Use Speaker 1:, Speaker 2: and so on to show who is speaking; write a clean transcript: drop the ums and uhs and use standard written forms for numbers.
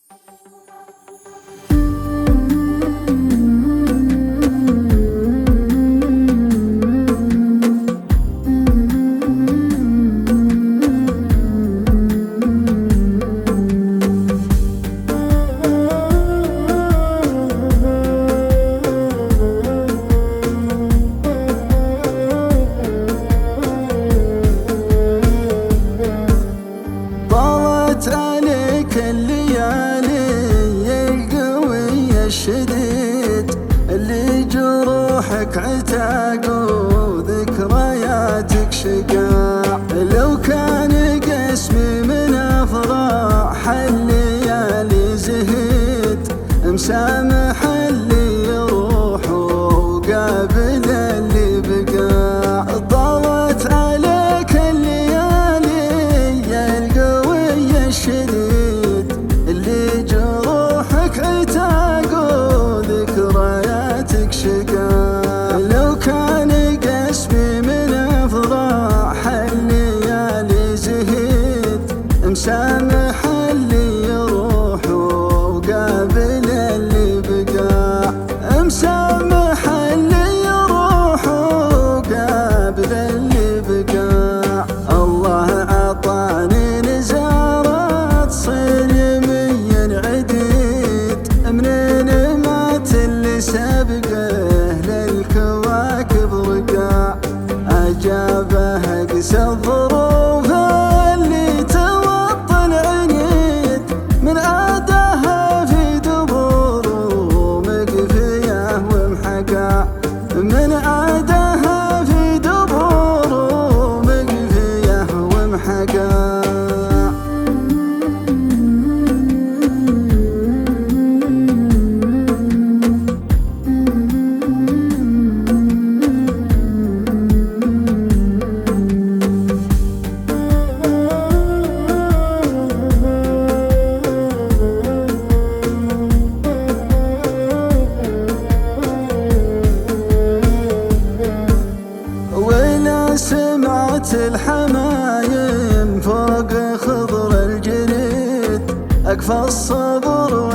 Speaker 1: عليك الليالي القوية الشديد اللي جروحك عتاق وذكرياتك شقاع. لو كان قسمي من أفراح الليالي زهيد مسامح اللي يروح وقابل اللي بقاع. ضاوت عليك الليالي القوية الشديد اللي جروحك عتاق وذكرياتك شقاع. لو كان قسمي من أفراح الليالي زهيد مسامح اللي يروح وقابل اللي بقاع. مسامح اللي يروح وقابل اللي بقاع. الله عطاني نزارة تصير يمين عديد منين مات اللي سابقه للكواكب رقاع. أجابه قسى الظروف اللي توطى العنيد من عادها في دبور ومقفيه ومحقاع. من عادها في دبور ومقفيه ومحقاع. سمعت الحمايم فوق خضر الجريد أكفى الصبر